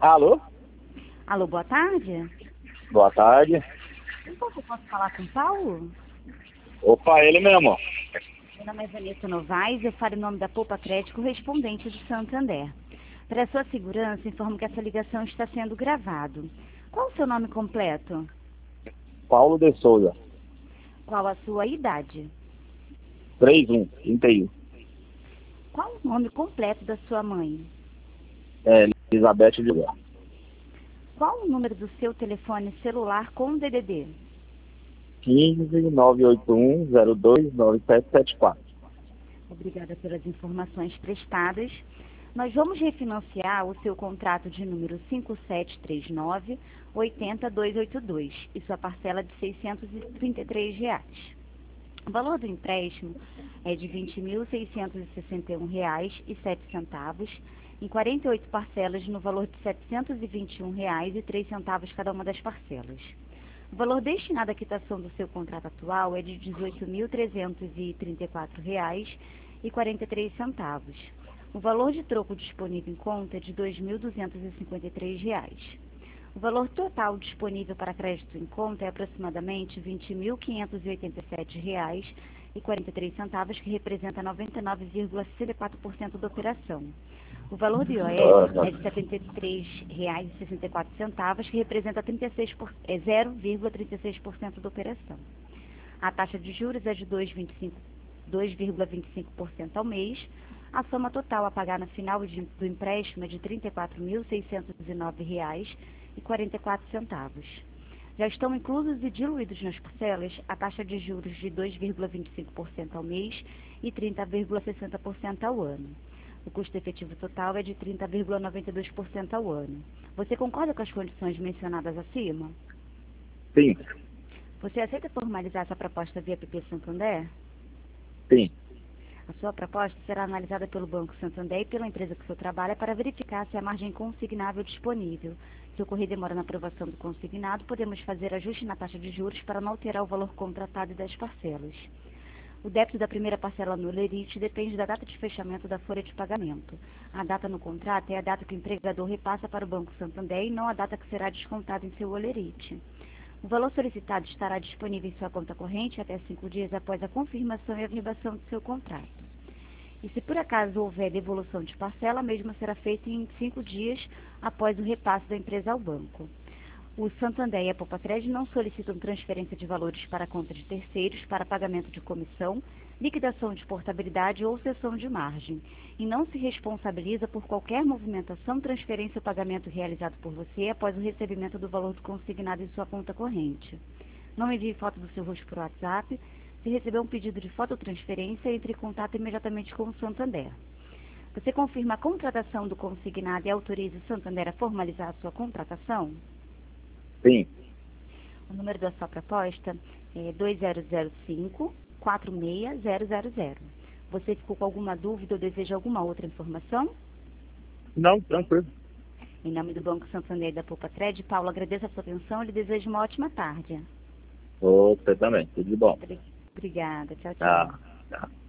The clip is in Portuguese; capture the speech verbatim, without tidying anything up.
Alô? Alô, boa tarde. Boa tarde. Então, eu posso falar com o Paulo? Opa, ele mesmo. Meu nome é Vanessa Novaes, eu falo em nome da Poupa Crédito, correspondente do Santander. Para sua segurança, informo que essa ligação está sendo gravada. Qual o seu nome completo? Paulo de Souza. Qual a sua idade? trinta e um, trinta e um. Qual o nome completo da sua mãe? É, Elizabeth de Lua. Qual o número do seu telefone celular com D D D? quinze, nove oito um, zero dois, nove sete sete quatro. Obrigada pelas informações prestadas. Nós vamos refinanciar o seu contrato de número cinco sete três nove, oito zero dois oito dois e sua parcela de seiscentos e trinta e três reais. O valor do empréstimo é de vinte mil seiscentos e sessenta e um reais e sete centavos, em quarenta e oito parcelas no valor de setecentos e vinte e um reais e três centavos cada uma das parcelas. O valor destinado à quitação do seu contrato atual é de dezoito mil trezentos e trinta e quatro reais e quarenta e três centavos. O valor de troco disponível em conta é de dois mil duzentos e cinquenta e três reais. O valor total disponível para crédito em conta é aproximadamente vinte mil quinhentos e oitenta e sete reais e quarenta e três centavos, que representa noventa e nove vírgula sessenta e quatro por cento da operação. O valor do I O F é de setenta e três reais e sessenta e quatro centavos, que representa trinta e seis por, é zero vírgula trinta e seis por cento da operação. A taxa de juros é de dois vírgula vinte e cinco por cento ao mês. A soma total a pagar no final de, do empréstimo é de trinta e quatro mil seiscentos e nove reais e quarenta e quatro centavos. Já estão inclusos e diluídos nas parcelas a taxa de juros de dois vírgula vinte e cinco por cento ao mês e trinta vírgula sessenta por cento ao ano. O custo efetivo total é de trinta vírgula noventa e dois por cento ao ano. Você concorda com as condições mencionadas acima? Sim, Você aceita formalizar essa proposta via P P Santander? sim. A sua proposta será analisada pelo Banco Santander e pela empresa que o senhor trabalha para verificar se há margem consignável disponível. Se ocorrer demora na aprovação do consignado, podemos fazer ajuste na taxa de juros para não alterar o valor contratado e das parcelas. O débito da primeira parcela no Lerite depende da data de fechamento da folha de pagamento. A data no contrato é a data que o empregador repassa para o Banco Santander e não a data que será descontada em seu Olerite. O valor solicitado estará disponível em sua conta corrente até cinco dias após a confirmação e averbação do seu contrato. E se por acaso houver devolução de parcela, a mesma será feita em cinco dias após o repasse da empresa ao banco. O Santander e a Poupa Crédito não solicitam transferência de valores para a conta de terceiros para pagamento de comissão, liquidação de portabilidade ou cessão de margem, e não se responsabiliza por qualquer movimentação, transferência ou pagamento realizado por você após o recebimento do valor do consignado em sua conta corrente. Não envie foto do seu rosto por WhatsApp. Se receber um pedido de fototransferência, entre em contato imediatamente com o Santander. Você confirma a contratação do consignado e autoriza o Santander a formalizar a sua contratação? Sim. O número da sua proposta é dois zero zero cinco, quatro seis zero zero zero. Você ficou com alguma dúvida ou deseja alguma outra informação? Não, tranquilo. Em nome do Banco Santander e da Poupa Crédito, Paulo, agradeço a sua atenção e lhe desejo uma ótima tarde. Você também, tudo de bom. Obrigada. Tchau, tchau. Tá, tá.